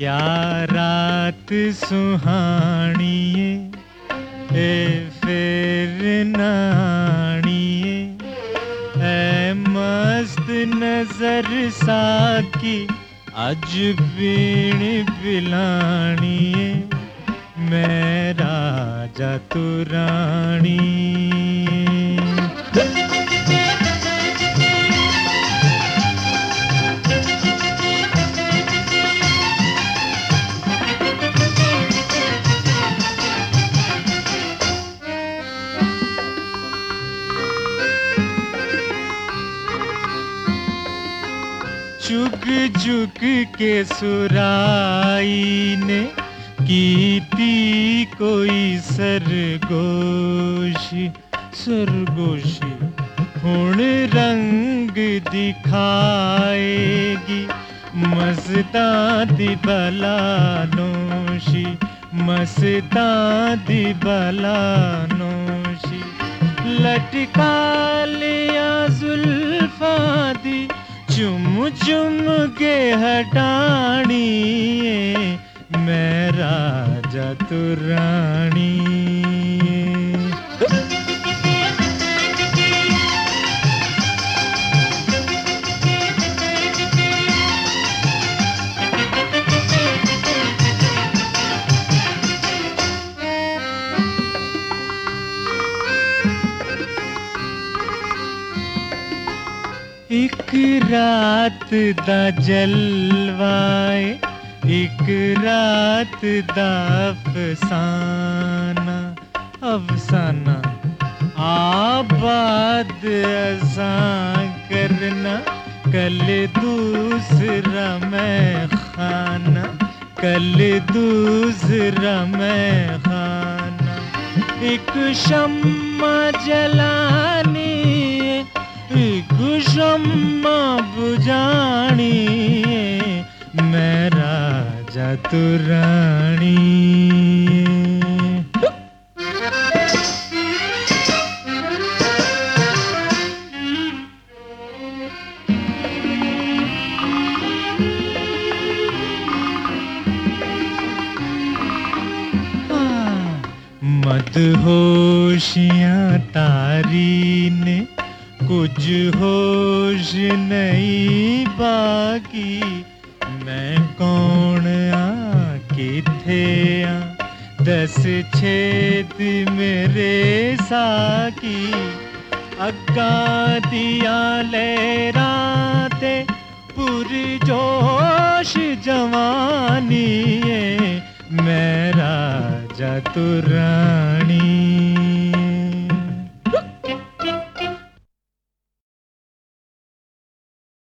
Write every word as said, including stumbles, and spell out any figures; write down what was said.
क्या रात सुहानी ए फिर नानिए, ऐ मस्त नजर साकी अज बीण बिलानिए, मैं राजा तू रानी। चुग चुग के सुराई ने कीती कोई सरगोशी सरगोशी, हुण रंग दिखाएगी मस्तां दी बलानोशी, मस्तां दी बलानोशी। लटका लिया जुल्फां दी चुम चुम के हटानी, मैं राजा तू रानी। एक रात दा जलवाए, एक रात दा अफसाना अफसाना, आबाद असां करना कल दूसरा मैं खाना, कल दूसरा मैं खाना। एक शम्मा जलानी एक शम्मा बुझानी, मैं राजा तू रानी। मदहोशियां तारी ने कुछ होश नहीं बाकी, मैं कौन आ किथे आ दस छेद मेरे साकी। अग्गा दिया लहरां ते पुरजोश जवानी, मैं राजा तू रानी।